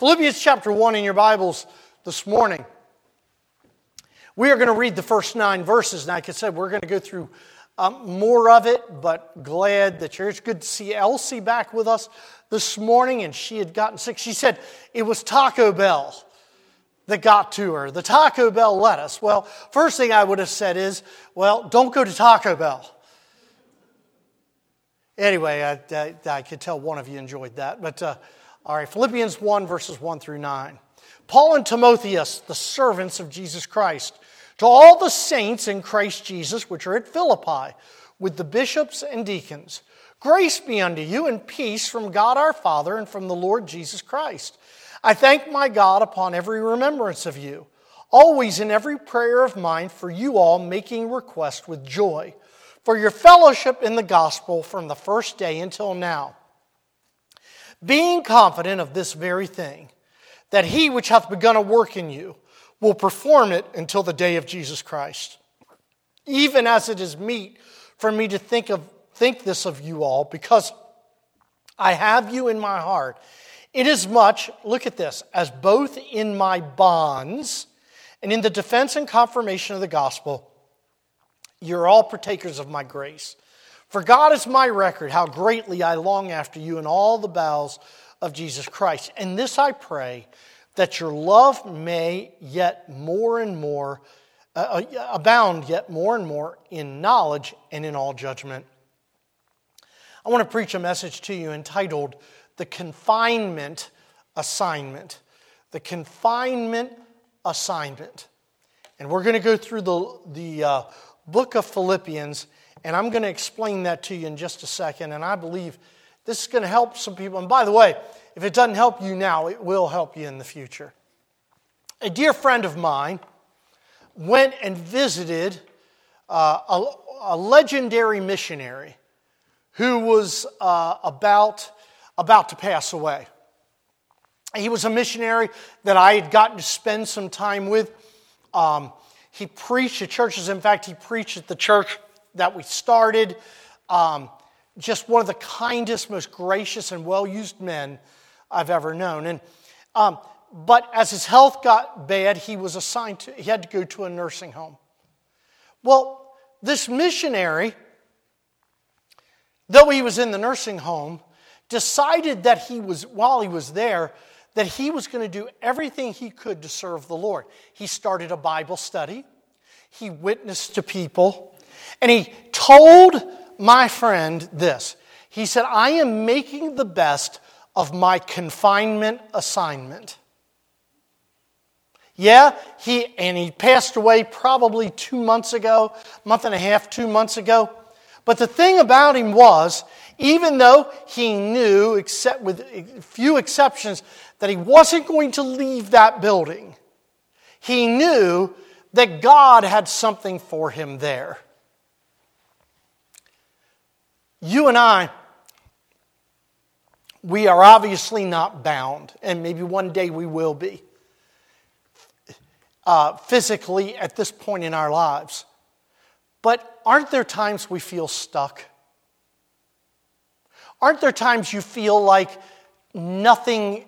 Philippians chapter 1 in your Bibles this morning. We are going to read the first 9 verses. And like I said, we're going to go through more of it, but glad that you're here. It's good to see Elsie back with us this morning, and she had gotten sick. She said it was Taco Bell that got to her. The Taco Bell lettuce. Well, first thing I would have said is, well, don't go to Taco Bell. Anyway, I could tell one of you enjoyed that. But, all right, Philippians 1, verses 1 through 9. Paul and Timotheus, the servants of Jesus Christ, to all the saints in Christ Jesus, which are at Philippi, with the bishops and deacons, grace be unto you and peace from God our Father and from the Lord Jesus Christ. I thank my God upon every remembrance of you, always in every prayer of mine for you all, making request with joy, for your fellowship in the gospel from the first day until now, being confident of this very thing, that he which hath begun a work in you will perform it until the day of Jesus Christ. Even as it is meet for me to think this of you all, because I have you in my heart, inasmuch, look at this, as both in my bonds and in the defense and confirmation of the gospel, you're all partakers of my grace. For God is my record, how greatly I long after you in all the bowels of Jesus Christ. And this I pray, that your love may yet more and more, abound yet more and more in knowledge and in all judgment. I want to preach a message to you entitled, The Confinement Assignment. The Confinement Assignment. And we're going to go through the book of Philippians, and I'm going to explain that to you in just a second. And I believe this is going to help some people. And by the way, if it doesn't help you now, it will help you in the future. A dear friend of mine went and visited a legendary missionary who was about to pass away. He was a missionary that I had gotten to spend some time with. He preached at churches. In fact, he preached at the church that we started. Just one of the kindest, most gracious, and well-used men I've ever known. And but as his health got bad, he had to go to a nursing home. Well, this missionary, though he was in the nursing home, decided that while he was there, that he was going to do everything he could to serve the Lord. He started a Bible study. He witnessed to people. And he told my friend this. He said, I am making the best of my confinement assignment. Yeah, he passed away probably 2 months ago, month and a half, 2 months ago. But the thing about him was, even though he knew, except with a few exceptions, that he wasn't going to leave that building, he knew that God had something for him there. You and I, we are obviously not bound, and maybe one day we will be, physically at this point in our lives. But aren't there times we feel stuck? Aren't there times you feel like nothing's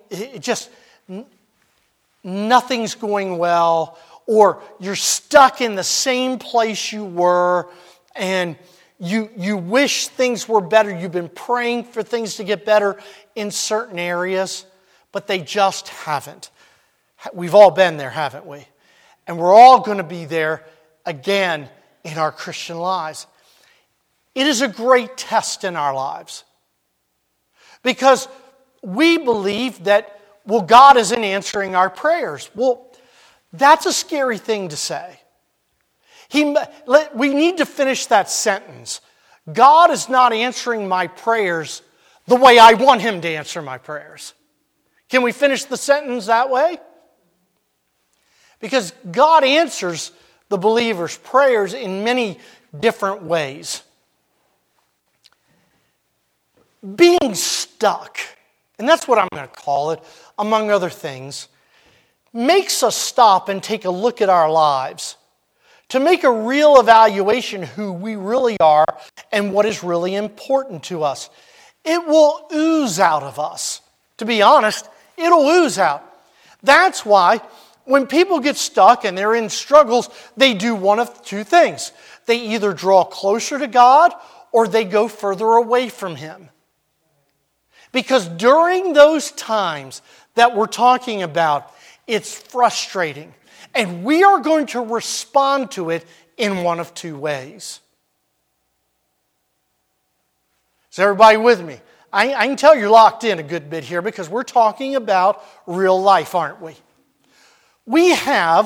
going well, or you're stuck in the same place you were, and you wish things were better. You've been praying for things to get better in certain areas, but they just haven't. We've all been there, haven't we? And we're all going to be there again in our Christian lives. It is a great test in our lives because we believe that, well, God isn't answering our prayers. Well, that's a scary thing to say. We need to finish that sentence. God is not answering my prayers the way I want Him to answer my prayers. Can we finish the sentence that way? Because God answers the believer's prayers in many different ways. Being stuck, and that's what I'm going to call it, among other things, makes us stop and take a look at our lives to make a real evaluation who we really are and what is really important to us. It will ooze out of us. To be honest, It'll ooze out. That's why when people get stuck and they're in struggles, they do one of two things. They either draw closer to God or they go further away from Him. Because during those times that we're talking about, it's frustrating. And we are going to respond to it in one of two ways. Is everybody with me? I can tell you're locked in a good bit here because we're talking about real life, aren't we? We have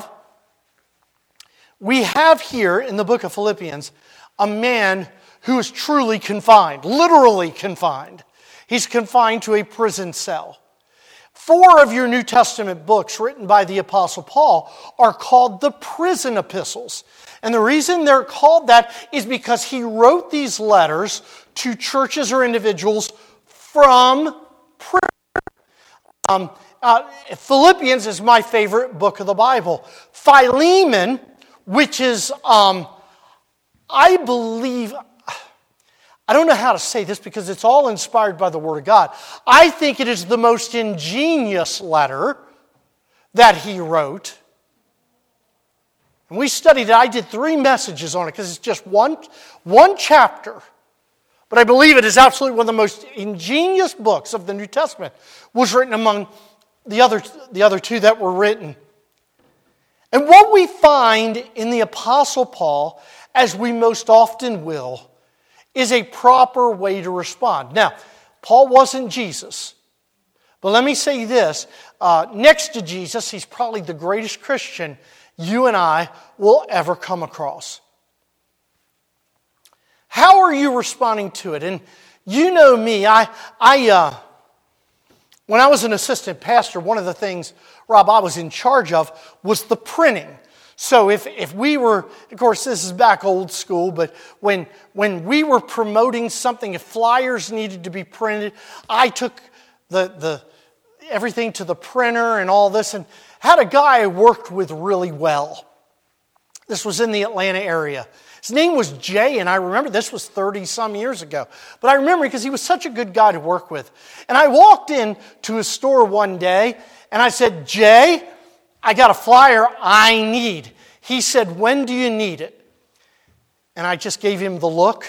here in the book of Philippians a man who is truly confined, literally confined. He's confined to a prison cell. 4 of your New Testament books written by the Apostle Paul are called the prison epistles. And the reason they're called that is because he wrote these letters to churches or individuals from prison. Philippians is my favorite book of the Bible. Philemon, which is, I believe, I don't know how to say this because it's all inspired by the Word of God. I think it is the most ingenious letter that he wrote. And we studied it. I did 3 messages on it because it's just one chapter. But I believe it is absolutely one of the most ingenious books of the New Testament. Was written among the other 2 that were written. And what we find in the Apostle Paul, as we most often will, is a proper way to respond. Now, Paul wasn't Jesus. But let me say this. Next to Jesus, he's probably the greatest Christian you and I will ever come across. How are you responding to it? And you know me, when I was an assistant pastor, one of the things, Rob, I was in charge of was the printing. So if we were, of course this is back old school, but when we were promoting something, if flyers needed to be printed, I took the everything to the printer and all this and had a guy I worked with really well. This was in the Atlanta area. His name was Jay, and I remember this was 30-some years ago. But I remember because he was such a good guy to work with. And I walked in to his store one day, and I said, Jay, I got a flyer I need. He said, when do you need it? And I just gave him the look.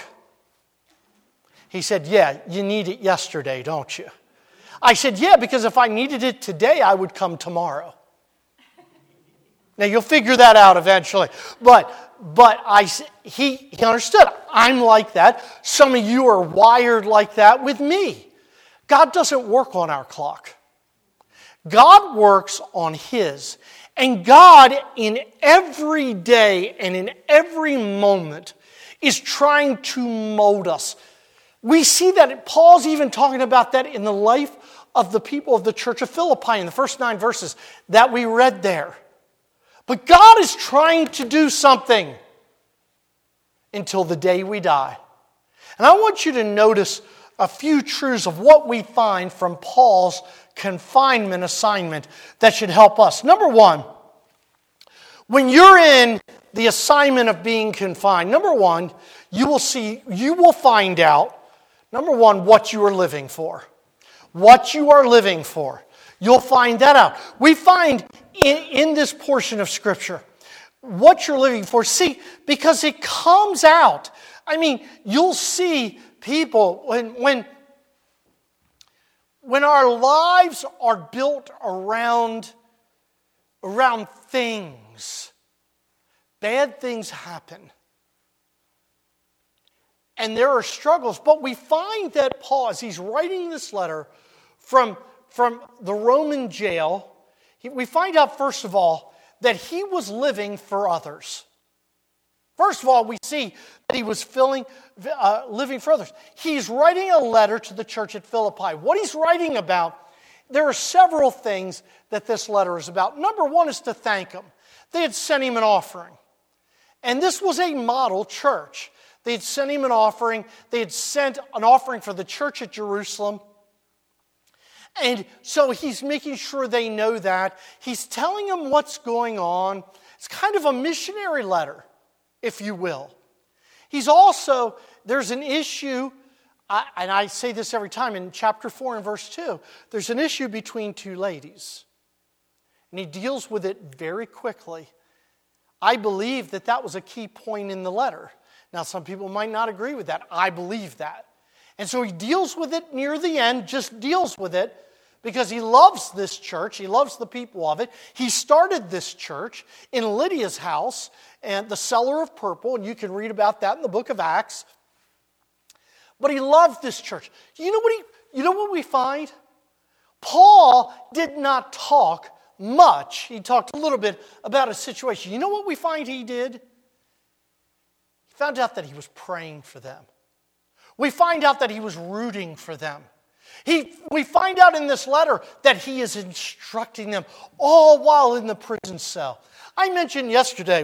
He said, yeah, you need it yesterday, don't you? I said, yeah, because if I needed it today, I would come tomorrow. Now, you'll figure that out eventually. But he understood. I'm like that. Some of you are wired like that with me. God doesn't work on our clock. God works on His. And God, in every day and in every moment, is trying to mold us. We see that Paul's even talking about that in the life of the people of the church of Philippi in the first 9 verses that we read there. But God is trying to do something until the day we die. And I want you to notice a few truths of what we find from Paul's confinement assignment that should help us. Number 1, when you're in the assignment of being confined, number 1, you will find out, number 1, what you are living for. What you are living for. You'll find that out. We find in this portion of Scripture what you're living for. See, because it comes out. I mean, you'll see people, when our lives are built around things, bad things happen. And there are struggles. But we find that Paul, as he's writing this letter from the Roman jail, we find out, first of all, that he was living for others. First of all, we see that he was living for others. He's writing a letter to the church at Philippi. What he's writing about, there are several things that this letter is about. Number 1 is to thank him. They had sent him an offering. And this was a model church. They had sent him an offering. They had sent an offering for the church at Jerusalem. And so he's making sure they know that. He's telling them what's going on. It's kind of a missionary letter, if you will. There's an issue and I say this every time, in chapter 4 and verse 2, there's an issue between two ladies. And he deals with it very quickly. I believe that that was a key point in the letter. Now, some people might not agree with that. I believe that. And so he deals with it near the end, just deals with it, because he loves this church. He loves the people of it. He started this church in Lydia's house, and the seller of purple, and you can read about that in the book of Acts. But he loved this church. You know what we find? Paul did not talk much. He talked a little bit about a situation. You know what we find he did? He found out that he was praying for them. We find out that he was rooting for them. We find out in this letter that he is instructing them all while in the prison cell. I mentioned yesterday,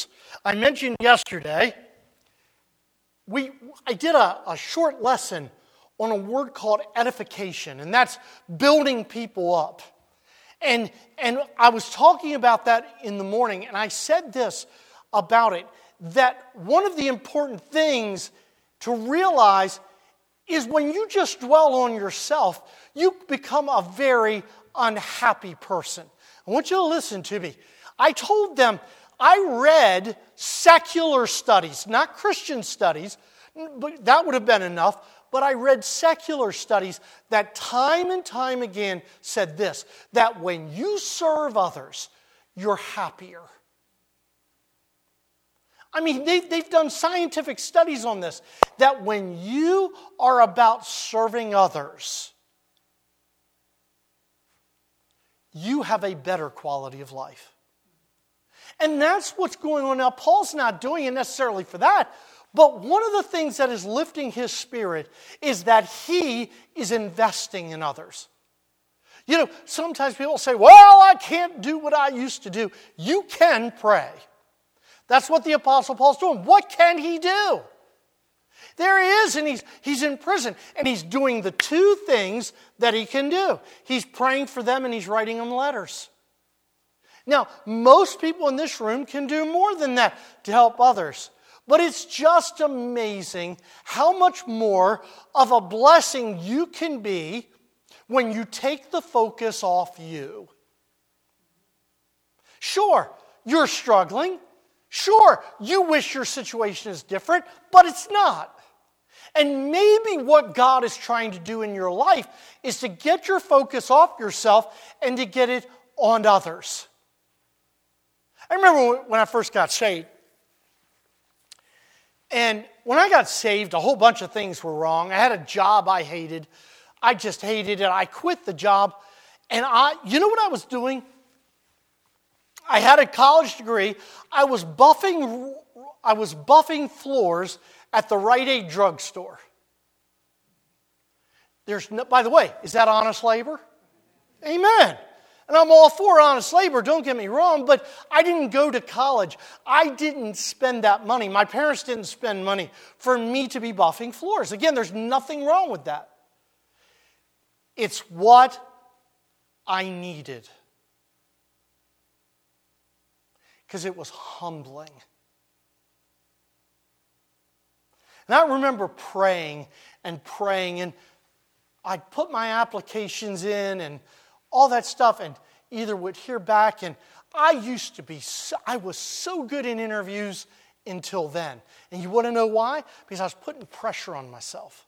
I did a short lesson on a word called edification, and that's building people up. And I was talking about that in the morning, and I said this about it, that one of the important things to realize is when you just dwell on yourself, you become a very unhappy person. I want you to listen to me. I told them I read secular studies, not Christian studies, but that would have been enough, but I read secular studies that time and time again said this, that when you serve others, you're happier. I mean, they've done scientific studies on this, that when you are about serving others, you have a better quality of life. And that's what's going on now. Paul's not doing it necessarily for that, but one of the things that is lifting his spirit is that he is investing in others. You know, sometimes people say, well, I can't do what I used to do. You can pray. That's what the Apostle Paul's doing. What can he do? There he is, and he's in prison, and he's doing the two things that he can do. He's praying for them, and he's writing them letters. Now, most people in this room can do more than that to help others. But it's just amazing how much more of a blessing you can be when you take the focus off you. Sure, you're struggling. Sure, you wish your situation is different, but it's not. And maybe what God is trying to do in your life is to get your focus off yourself and to get it on others. I remember when I first got saved. And when I got saved, a whole bunch of things were wrong. I had a job I hated. I just hated it. I quit the job. And you know what I was doing? I had a college degree. I was buffing floors at the Rite Aid drugstore. By the way, is that honest labor? Amen. And I'm all for honest labor, don't get me wrong, but I didn't go to college. I didn't spend that money. My parents didn't spend money for me to be buffing floors. Again, there's nothing wrong with that. It's what I needed. Because it was humbling. And I remember praying, and I'd put my applications in and all that stuff, and either would hear back, and I was so good in interviews until then. And you want to know why? Because I was putting pressure on myself.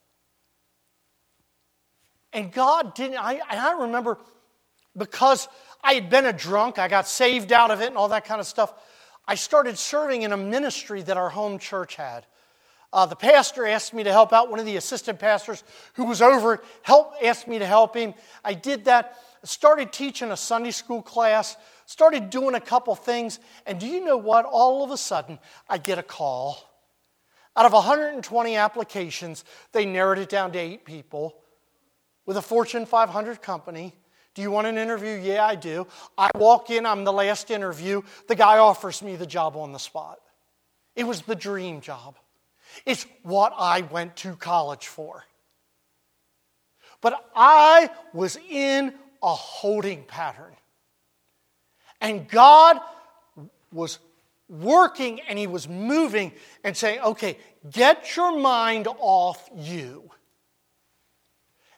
And God didn't, I remember, because I had been a drunk, I got saved out of it and all that kind of stuff, I started serving in a ministry that our home church had. The pastor asked me to help out. One of the assistant pastors who was over it asked me to help him. I did that. I started teaching a Sunday school class. Started doing a couple things. And do you know what? All of a sudden, I get a call. Out of 120 applications, they narrowed it down to 8 people with a Fortune 500 company. Do you want an interview? Yeah, I do. I walk in. I'm the last interview. The guy offers me the job on the spot. It was the dream job. It's what I went to college for. But I was in a holding pattern. And God was working and He was moving and saying, okay, get your mind off you.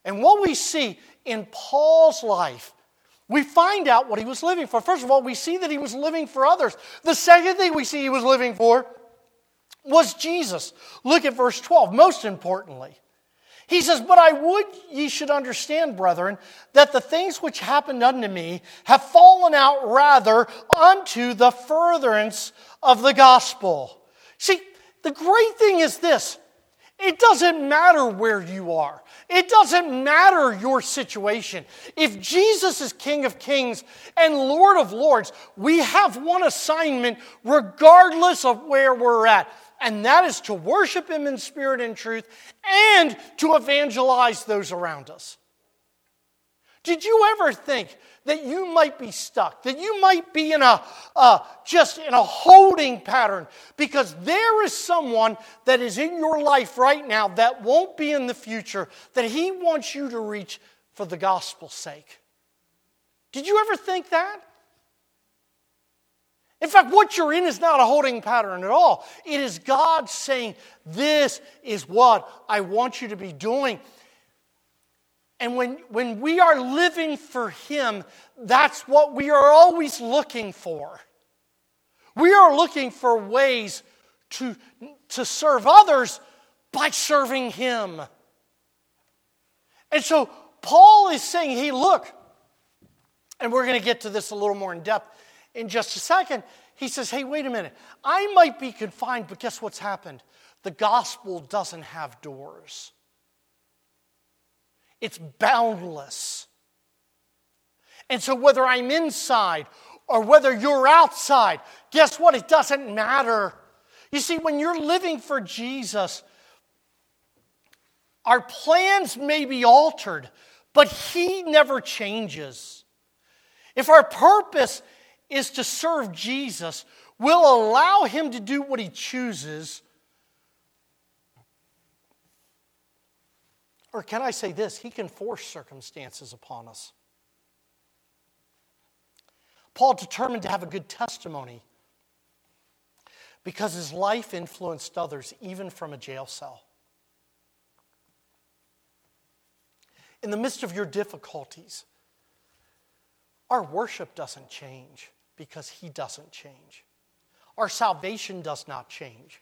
And what we see in Paul's life, we find out what he was living for. First of all, we see that he was living for others. The second thing we see he was living for was Jesus. Look at verse 12, most importantly. He says, "But I would ye should understand, brethren, that the things which happened unto me have fallen out rather unto the furtherance of the gospel." See, the great thing is this. It doesn't matter where you are. It doesn't matter your situation. If Jesus is King of Kings and Lord of Lords, we have one assignment regardless of where we're at. And that is to worship Him in spirit and truth and to evangelize those around us. Did you ever think that you might be stuck, that you might be in just in a holding pattern because there is someone that is in your life right now that won't be in the future that He wants you to reach for the gospel's sake? Did you ever think that? In fact, what you're in is not a holding pattern at all. It is God saying, this is what I want you to be doing. And when we are living for Him, that's what we are always looking for. We are looking for ways to serve others by serving Him. And so Paul is saying, hey, look, and we're going to get to this a little more in depth in just a second. He says, hey, wait a minute. I might be confined, but guess what's happened? The gospel doesn't have doors. It's boundless. And so whether I'm inside or whether you're outside, guess what? It doesn't matter. You see, when you're living for Jesus, our plans may be altered, but He never changes. If our purpose is to serve Jesus, we'll allow Him to do what He chooses. Or can I say this? He can force circumstances upon us. Paul determined to have a good testimony because his life influenced others, even from a jail cell. In the midst of your difficulties, our worship doesn't change because He doesn't change. Our salvation does not change.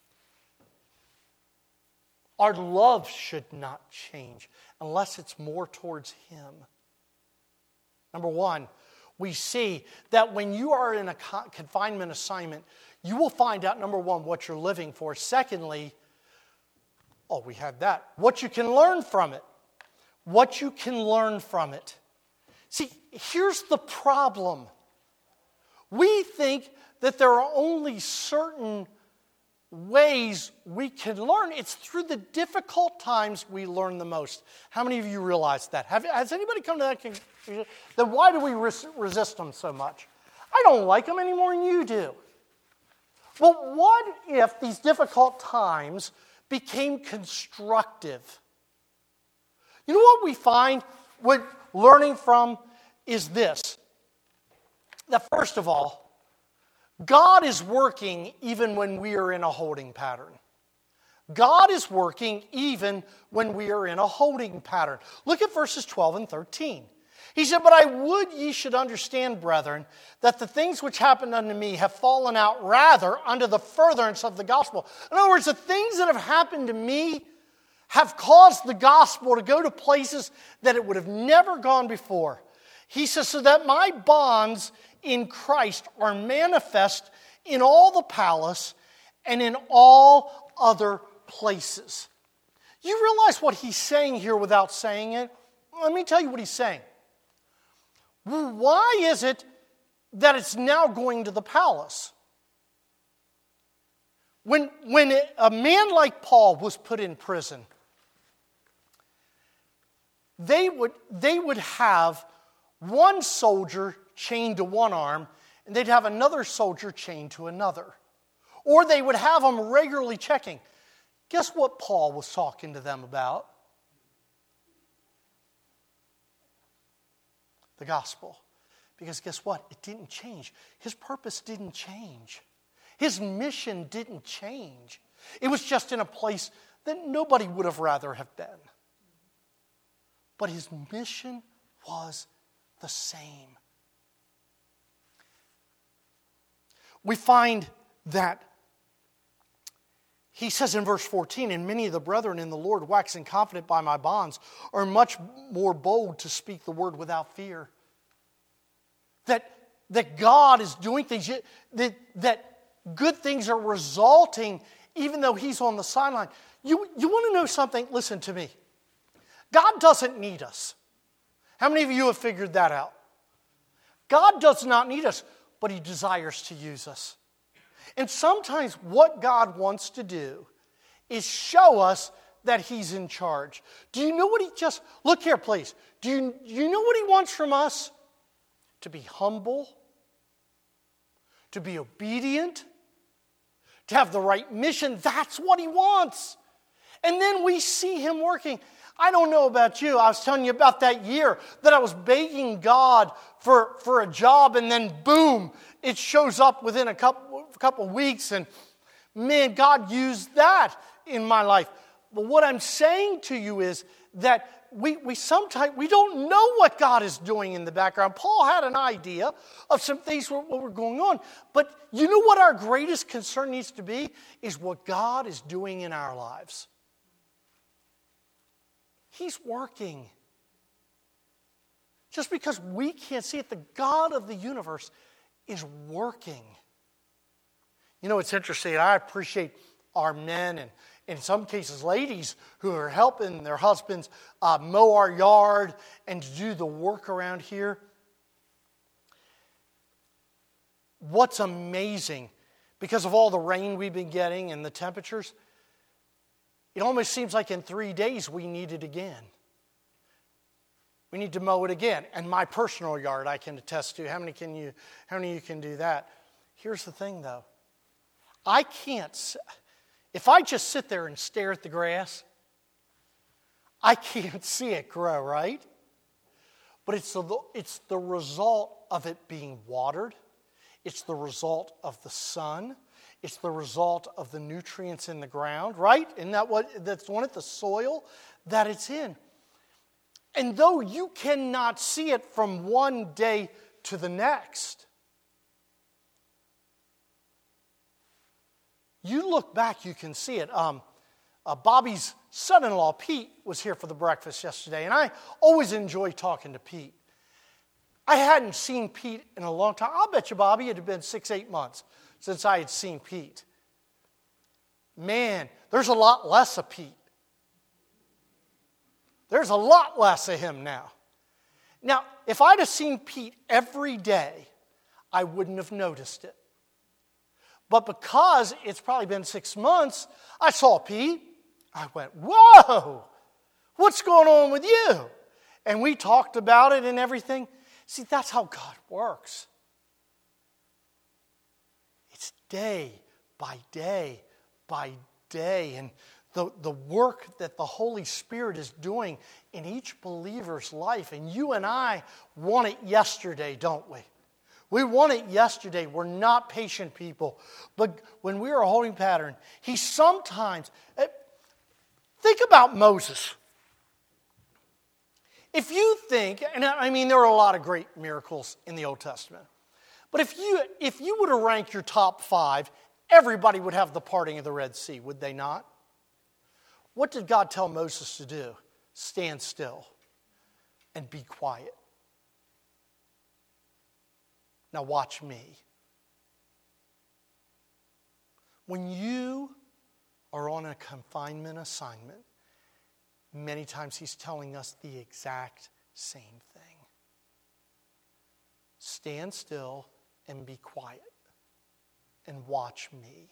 Our love should not change unless it's more towards Him. Number one, we see that when you are in a confinement assignment, you will find out, number one, what you're living for. Secondly, we had that. What you can learn from it. What you can learn from it. See, here's the problem. We think that there are only certain ways we can learn. It's through the difficult times we learn the most. How many of you realize that? Has anybody come to that conclusion? Then why do we resist them so much? I don't like them any more than you do. Well, what if these difficult times became constructive? You know what we find with learning from is this. That first of all, God is working even when we are in a holding pattern. God is working even when we are in a holding pattern. Look at verses 12 and 13. He said, "But I would ye should understand, brethren, that the things which happened unto me have fallen out rather unto the furtherance of the gospel." In other words, the things that have happened to me have caused the gospel to go to places that it would have never gone before. He says, "So that my bonds in Christ are manifest in all the palace and in all other places." You realize what he's saying here without saying it? Let me tell you what he's saying. Well, why is it that it's now going to the palace? When a man like Paul was put in prison, they would have one soldier chained to one arm, and they'd have another soldier chained to another. Or they would have them regularly checking. Guess what Paul was talking to them about? The gospel. Because guess what? It didn't change. His purpose didn't change. His mission didn't change. It was just in a place that nobody would have rather have been. but his mission was the same. We find that he says in verse 14, and many of the brethren in the Lord, waxing confident by my bonds, are much more bold to speak the word without fear. That God is doing things, that good things are resulting even though he's on the sideline. You want to know something? Listen to me. God doesn't need us. How many of you have figured that out? God does not need us, but he desires to use us. And sometimes what God wants to do is show us that he's in charge. Do you know what look here please. Do you know what he wants from us? To be humble, to be obedient, to have the right mission. That's what he wants. And then we see him working. I don't know about you. I was telling you about that year that I was begging God for a job, and then boom, it shows up within a couple weeks, and man, God used that in my life. But what I'm saying to you is that we sometimes we don't know what God is doing in the background. Paul had an idea of some things what were going on, but you know what our greatest concern needs to be is what God is doing in our lives. He's working. Just because we can't see it, the God of the universe is working. You know, it's interesting. I appreciate our men and in some cases ladies who are helping their husbands mow our yard and to do the work around here. What's amazing, because of all the rain we've been getting and the temperatures, it almost seems like in 3 days we need it again. We need to mow it again. And my personal yard I can attest to. How many of you can do that? Here's the thing though. I can't, if I just sit there and stare at the grass, I can't see it grow, right? But it's the result of it being watered. It's the result of the sun. It's the result of the nutrients in the ground, right? Isn't that that's one of the soil that it's in? And though you cannot see it from one day to the next, you look back, you can see it. Bobby's son-in-law, Pete, was here for the breakfast yesterday, and I always enjoy talking to Pete. I hadn't seen Pete in a long time. I'll bet you, Bobby, it had been 6-8 months since I had seen Pete. Man, there's a lot less of Pete. There's a lot less of him now. Now, if I'd have seen Pete every day, I wouldn't have noticed it. But because it's probably been 6 months, I saw Pete. I went, whoa, what's going on with you? And we talked about it and everything. See, that's how God works. It's day by day by day. And the work that the Holy Spirit is doing in each believer's life. And you and I want it yesterday, don't we? We want it yesterday. We're not patient people. But when we are a holding pattern, he sometimes... Think about Moses. If you think, and I mean there are a lot of great miracles in the Old Testament, but if you were to rank your top 5, everybody would have the parting of the Red Sea, would they not? What did God tell Moses to do? Stand still and be quiet. Now watch me. When you are on a confinement assignment, many times he's telling us the exact same thing. Stand still and be quiet and watch me.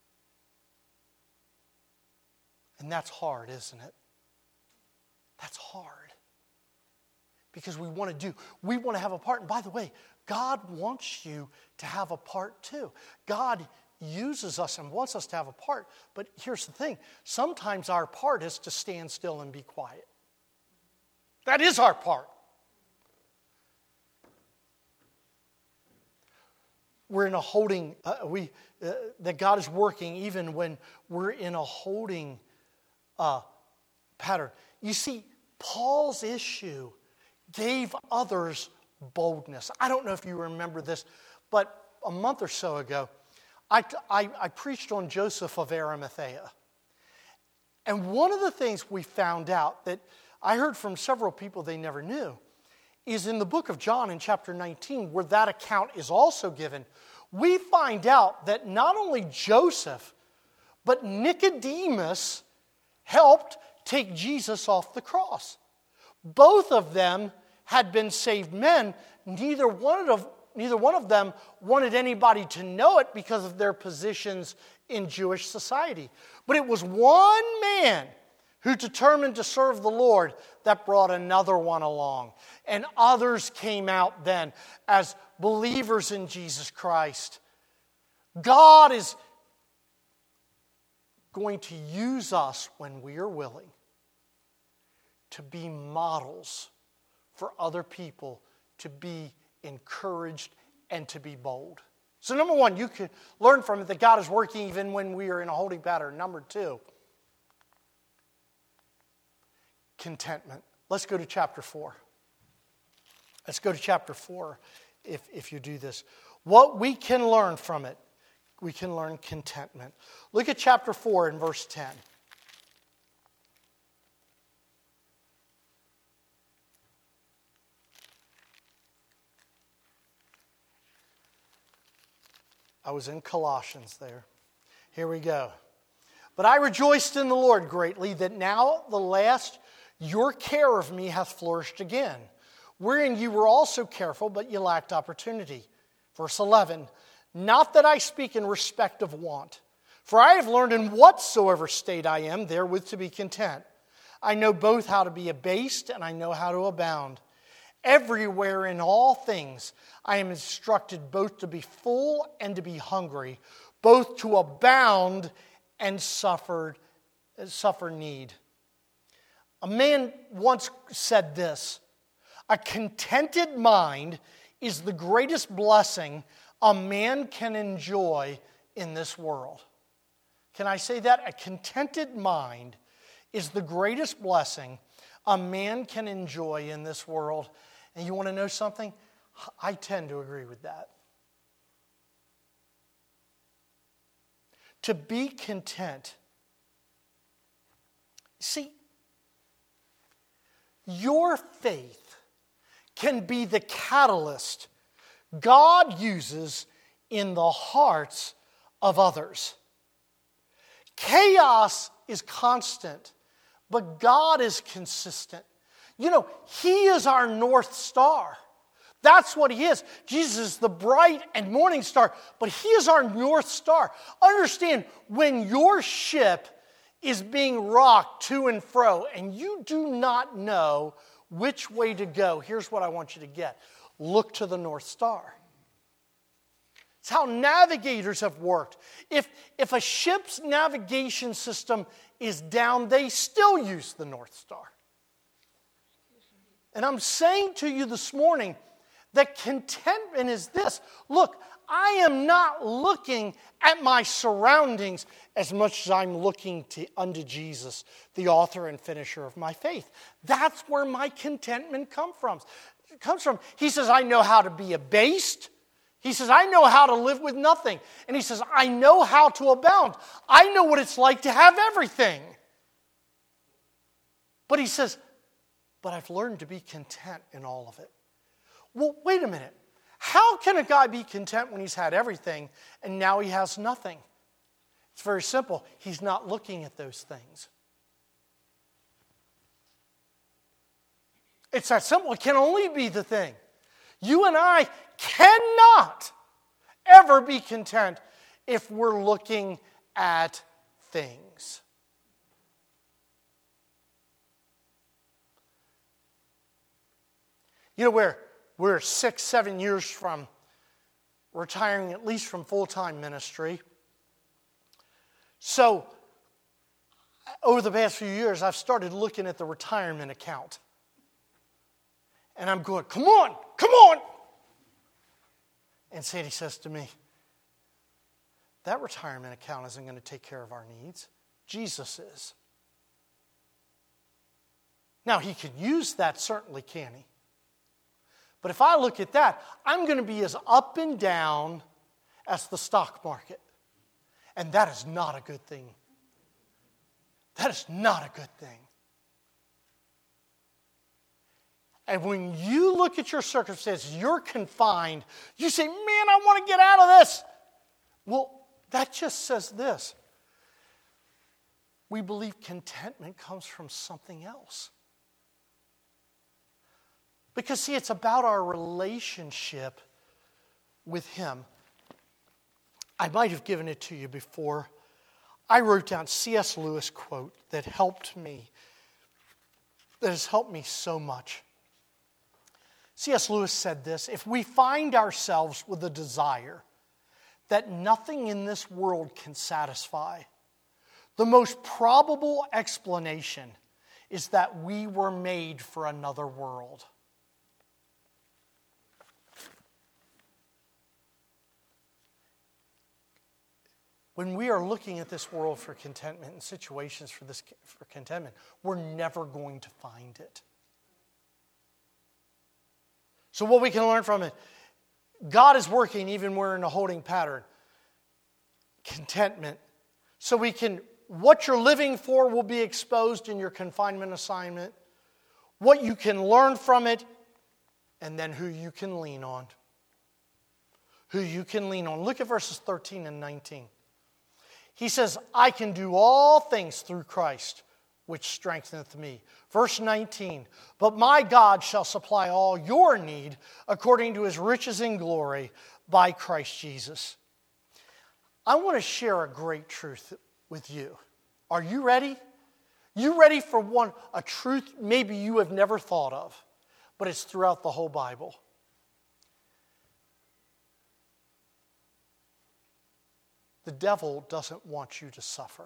And that's hard, isn't it? That's hard. Because we want to have a part. And by the way, God wants you to have a part too. God uses us and wants us to have a part. But here's the thing. Sometimes our part is to stand still and be quiet. That is our part. We're in a holding, that God is working even when we're in a holding pattern. You see, Paul's issue gave others boldness. I don't know if you remember this, but a month or so ago, I preached on Joseph of Arimathea. And one of the things we found out that I heard from several people they never knew is in the book of John in chapter 19, where that account is also given, we find out that not only Joseph, but Nicodemus helped take Jesus off the cross. Both of them had been saved men. Neither one of them wanted anybody to know it because of their positions in Jewish society. But it was one man who determined to serve the Lord that brought another one along. And others came out then as believers in Jesus Christ. God is going to use us when we are willing to be models for other people to be encouraged and to be bold. So number one, you can learn from it that God is working even when we are in a holding pattern. Number two, contentment. Let's go to chapter 4. Let's go to chapter 4 if you do this. What we can learn from it, we can learn contentment. Look at chapter 4 and verse 10. I was in Colossians there. Here we go. But I rejoiced in the Lord greatly that now at the last your care of me hath flourished again, wherein you were also careful, but you lacked opportunity. Verse 11, not that I speak in respect of want, for I have learned in whatsoever state I am, therewith to be content. I know both how to be abased, and I know how to abound. Everywhere in all things I am instructed both to be full and to be hungry, both to abound and suffer need. A man once said this, a contented mind is the greatest blessing a man can enjoy in this world. Can I say that? A contented mind is the greatest blessing a man can enjoy in this world. And you want to know something? I tend to agree with that. To be content. See, your faith can be the catalyst God uses in the hearts of others. Chaos is constant, but God is consistent. You know, He is our North Star. That's what He is. Jesus is the bright and morning star, but He is our North Star. Understand, when your ship is being rocked to and fro and you do not know which way to go, here's what I want you to get. Look to the North Star. It's how navigators have worked. If a ship's navigation system is down, they still use the North Star. And I'm saying to you this morning that contentment is this. Look, I am not looking at my surroundings as much as I'm looking unto Jesus, the author and finisher of my faith. That's where my contentment comes from. He says, I know how to be abased. He says, I know how to live with nothing. And he says, I know how to abound. I know what it's like to have everything. But he says, but I've learned to be content in all of it. Well, wait a minute. How can a guy be content when he's had everything and now he has nothing? It's very simple. He's not looking at those things. It's that simple. It can only be the thing. You and I cannot ever be content if we're looking at things. You know, we're 6-7 years from retiring, at least from full-time ministry. So, over the past few years, I've started looking at the retirement account. And I'm going, come on. And Sandy says to me, that retirement account isn't going to take care of our needs. Jesus is. Now, he can use that, certainly, can he? But if I look at that, I'm going to be as up and down as the stock market. And that is not a good thing. That is not a good thing. And when you look at your circumstances, you're confined. You say, man, I want to get out of this. Well, that just says this. We believe contentment comes from something else. Because, see, it's about our relationship with Him. I might have given it to you before. I wrote down C.S. Lewis quote that helped me, that has helped me so much. C.S. Lewis said this: if we find ourselves with a desire that nothing in this world can satisfy, the most probable explanation is that we were made for another world. When we are looking at this world for contentment and situations for contentment, we're never going to find it. So what we can learn from it, God is working even when we're in a holding pattern. Contentment. So what you're living for will be exposed in your confinement assignment, what you can learn from it, and then who you can lean on. Who you can lean on. Look at verses 13 and 19. He says, I can do all things through Christ, which strengtheneth me. Verse 19, but my God shall supply all your need according to His riches in glory by Christ Jesus. I want to share a great truth with you. Are you ready? You ready for a truth maybe you have never thought of, but it's throughout the whole Bible. The devil doesn't want you to suffer.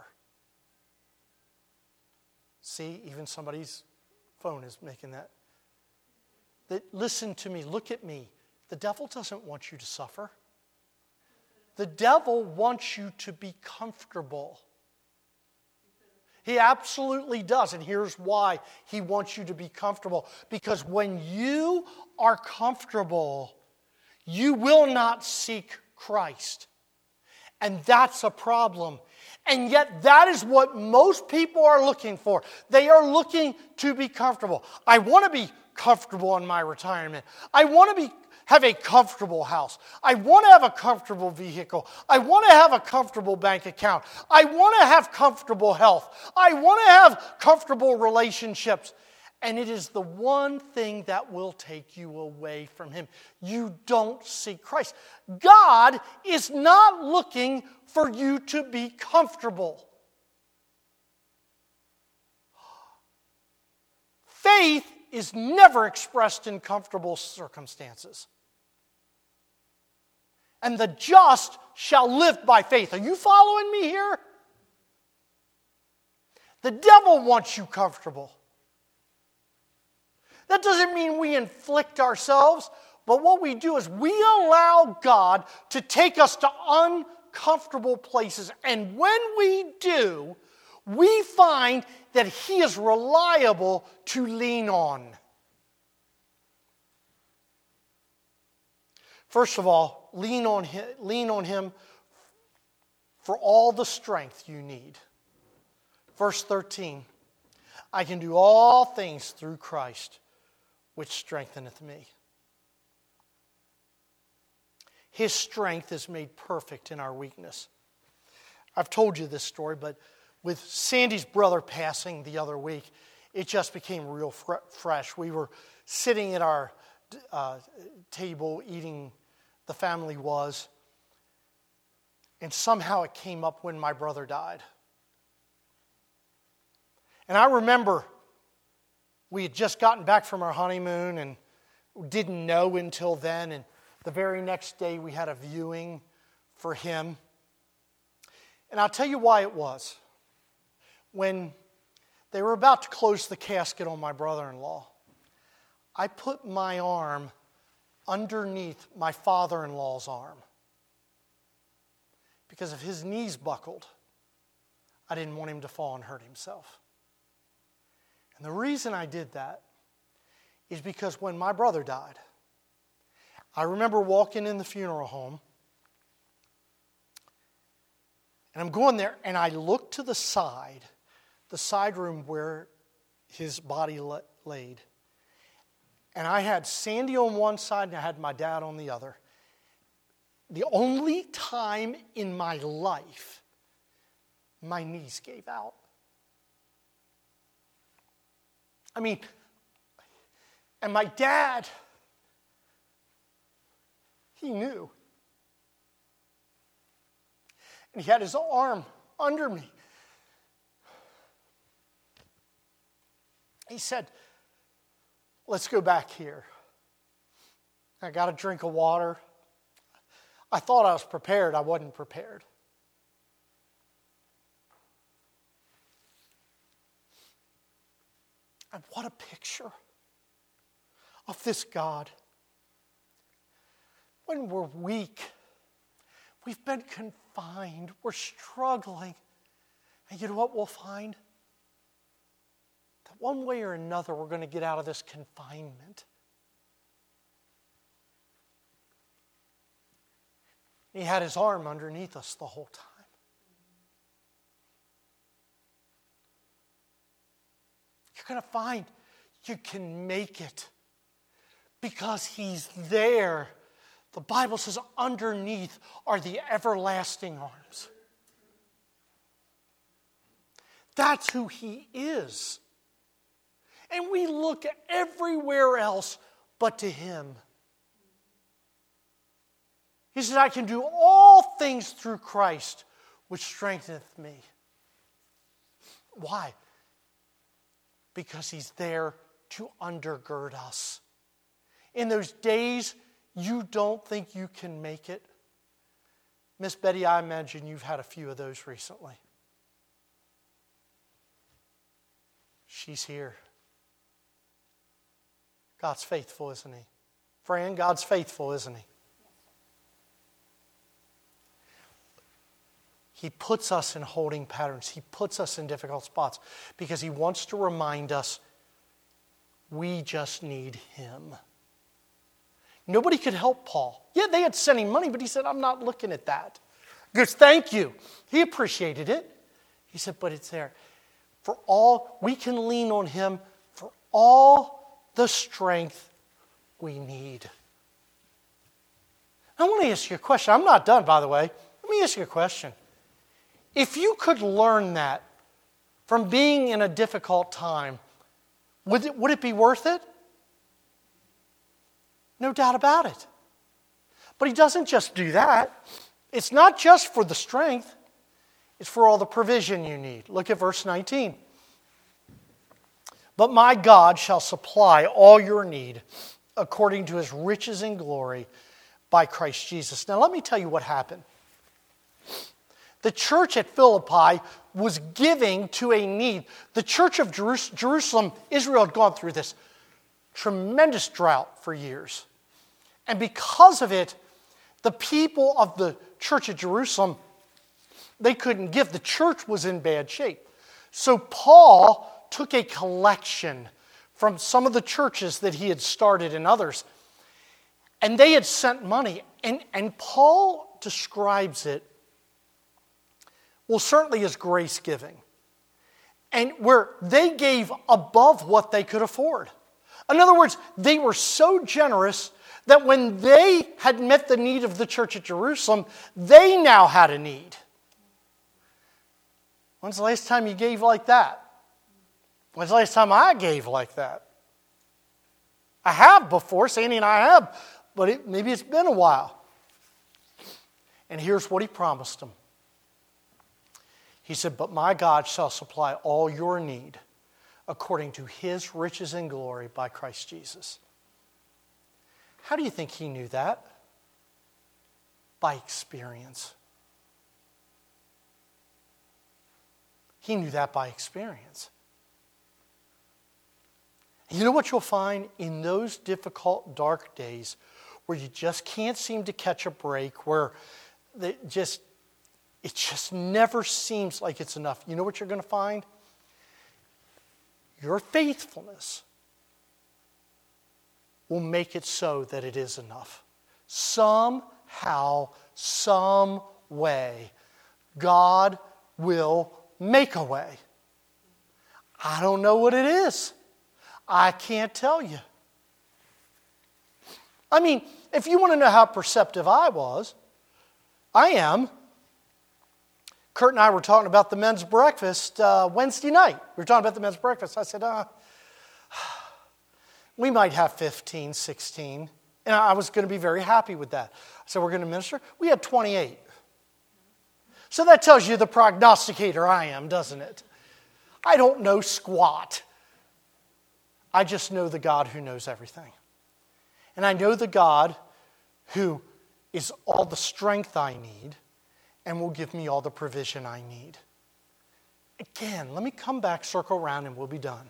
See, even somebody's phone is making that. Listen to me, look at me. The devil doesn't want you to suffer. The devil wants you to be comfortable. He absolutely does, and here's why he wants you to be comfortable. Because when you are comfortable, you will not seek Christ. And that's a problem. And yet that is what most people are looking for. They are looking to be comfortable. I want to be comfortable in my retirement. I want to have a comfortable house. I want to have a comfortable vehicle. I want to have a comfortable bank account. I want to have comfortable health. I want to have comfortable relationships. And it is the one thing that will take you away from Him. You don't seek Christ. God is not looking for you to be comfortable. Faith is never expressed in comfortable circumstances. And the just shall live by faith. Are you following me here? The devil wants you comfortable. That doesn't mean we inflict ourselves, but what we do is we allow God to take us to uncomfortable places. And when we do, we find that He is reliable to lean on. First of all, lean on Him for all the strength you need. Verse 13, I can do all things through Christ, which strengtheneth me. His strength is made perfect in our weakness. I've told you this story, but with Sandy's brother passing the other week, it just became real fresh. We were sitting at our table eating, the family was, and somehow it came up when my brother died. And I remember we had just gotten back from our honeymoon and didn't know until then. And the very next day we had a viewing for him. And I'll tell you why it was. When they were about to close the casket on my brother-in-law, I put my arm underneath my father-in-law's arm. Because if his knees buckled, I didn't want him to fall and hurt himself. And the reason I did that is because when my brother died, I remember walking in the funeral home, and I'm going there, and I look to the side room where his body laid. And I had Sandy on one side, and I had my dad on the other. The only time in my life my knees gave out. I mean, and my dad, he knew. And he had his arm under me. He said, let's go back here. I got a drink of water. I thought I was prepared. I wasn't prepared. And what a picture of this God. When we're weak, we've been confined, we're struggling. And you know what we'll find? That one way or another we're going to get out of this confinement. He had his arm underneath us the whole time. You're going to find you can make it because He's there. The Bible says underneath are the everlasting arms. That's who He is. And we look everywhere else but to Him. He says, I can do all things through Christ, which strengtheneth me. Why? Because He's there to undergird us. In those days you don't think you can make it. Miss Betty, I imagine you've had a few of those recently. She's here. God's faithful, isn't He? Fran, God's faithful, isn't He? He puts us in holding patterns. He puts us in difficult spots because He wants to remind us we just need Him. Nobody could help Paul. Yeah, they had sent him money, but he said, I'm not looking at that. He goes, thank you. He appreciated it. He said, but it's there. For all, we can lean on Him for all the strength we need. I want to ask you a question. I'm not done, by the way. Let me ask you a question. If you could learn that from being in a difficult time, would it be worth it? No doubt about it. But He doesn't just do that. It's not just for the strength. It's for all the provision you need. Look at verse 19. But my God shall supply all your need according to His riches and glory by Christ Jesus. Now let me tell you what happened. The church at Philippi was giving to a need. The church of Jerusalem, Israel had gone through this tremendous drought for years. And because of it, the people of the church of Jerusalem, they couldn't give. The church was in bad shape. So Paul took a collection from some of the churches that he had started and others. And they had sent money. And Paul describes it, well, certainly as grace giving. And where they gave above what they could afford. In other words, they were so generous that when they had met the need of the church at Jerusalem, they now had a need. When's the last time you gave like that? When's the last time I gave like that? I have before, Sandy and I have, but maybe it's been a while. And here's what he promised them. He said, but my God shall supply all your need according to His riches and glory by Christ Jesus. How do you think he knew that? By experience. He knew that by experience. You know what you'll find in those difficult, dark days where you just can't seem to catch a break, where it just never seems like it's enough. You know what you're going to find? your faithfulness will make it so that it is enough. Somehow, some way, God will make a way. I don't know what it is. I can't tell you. I mean, if you want to know how perceptive I am. Kurt and I were talking about the men's breakfast Wednesday night. We were talking about the men's breakfast. I said, we might have 15, 16. And I was going to be very happy with that. I said, we're going to minister. We had 28. So that tells you the prognosticator I am, doesn't it? I don't know squat. I just know the God who knows everything. And I know the God who is all the strength I need and will give me all the provision I need. Again, let me come back, circle around, and we'll be done.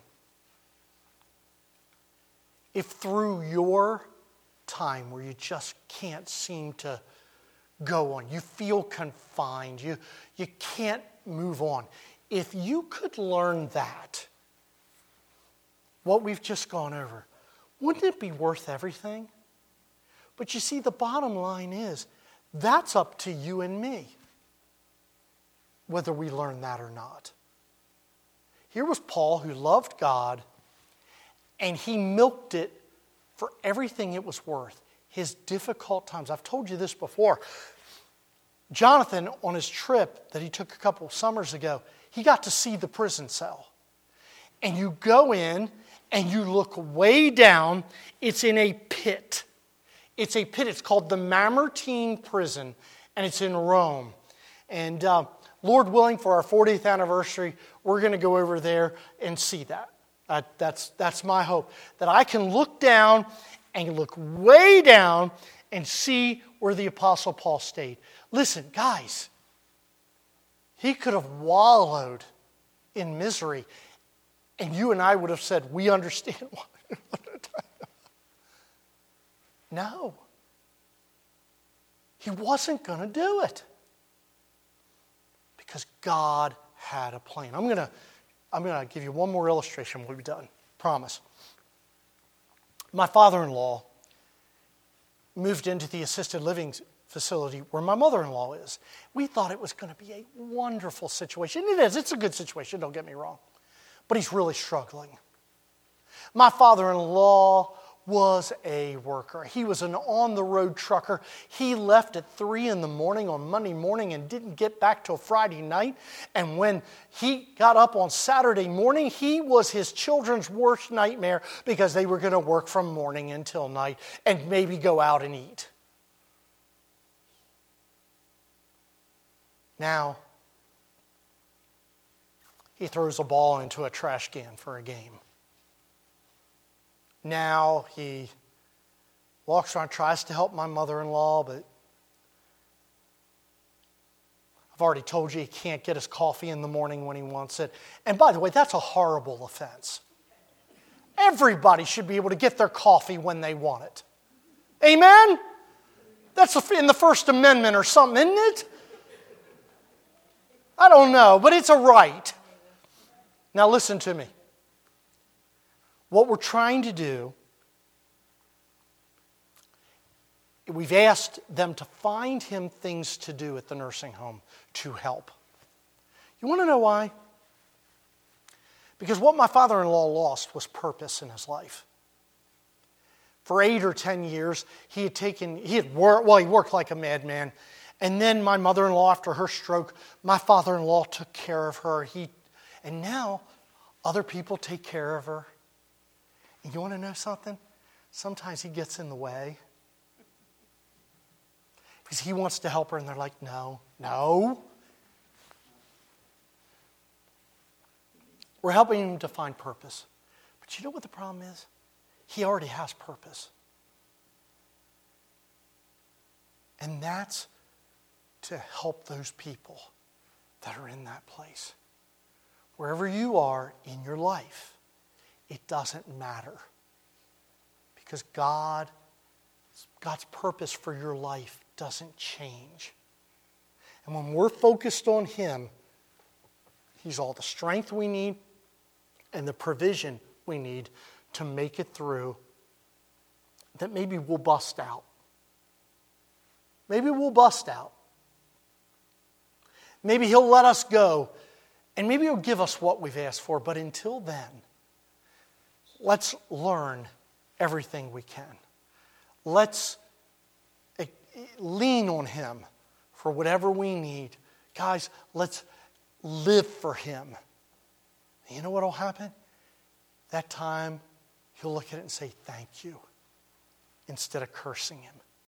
If through your time where you just can't seem to go on, you feel confined, you can't move on, if you could learn that, what we've just gone over, wouldn't it be worth everything? But you see, the bottom line is, that's up to you and me, whether we learn that or not. Here was Paul who loved God, and he milked it for everything it was worth. His difficult times. I've told you this before. Jonathan, on his trip that he took a couple of summers ago, he got to see the prison cell. And you go in and you look way down. It's in a pit. It's a pit. It's called the Mamertine Prison, and it's in Rome. And Lord willing, for our 40th anniversary, we're going to go over there and see that. That's my hope. That I can look down and look way down and see where the Apostle Paul stayed. Listen, guys, he could have wallowed in misery, and you and I would have said, we understand why. No. He wasn't going to do it. Because God had a plan. I'm going to give you one more illustration. We'll be done. Promise. My father-in-law moved into the assisted living facility where my mother-in-law is. We thought it was going to be a wonderful situation. It is. It's a good situation, don't get me wrong. But he's really struggling. My father-in-law was a worker. He was an on-the-road trucker. He left at 3 a.m. on Monday morning and didn't get back till Friday night. And when he got up on Saturday morning, he was his children's worst nightmare because they were going to work from morning until night and maybe go out and eat. Now, he throws a ball into a trash can for a game. Now he walks around, tries to help my mother-in-law, but I've already told you he can't get his coffee in the morning when he wants it. And by the way, that's a horrible offense. Everybody should be able to get their coffee when they want it. Amen? That's in the First Amendment or something, isn't it? I don't know, but it's a right. Now listen to me. What we're trying to do, we've asked them to find him things to do at the nursing home to help. You want to know why? Because what my father-in-law lost was purpose in his life. For 8 or 10 years, he worked like a madman. And then my mother-in-law, after her stroke, my father-in-law took care of her. And now other people take care of her. And you want to know something? Sometimes he gets in the way. Because he wants to help her, and they're like, no. We're helping him to find purpose. But you know what the problem is? He already has purpose. And that's to help those people that are in that place. Wherever you are in your life, it doesn't matter. Because God's purpose for your life doesn't change. And when we're focused on Him, He's all the strength we need, and the provision we need to make it through, that maybe we'll bust out. Maybe we'll bust out. Maybe He'll let us go, and maybe He'll give us what we've asked for. But until then, let's learn everything we can. Let's lean on Him for whatever we need. Guys, let's live for Him. You know what will happen? That time, He'll look at it and say, thank you, instead of cursing Him.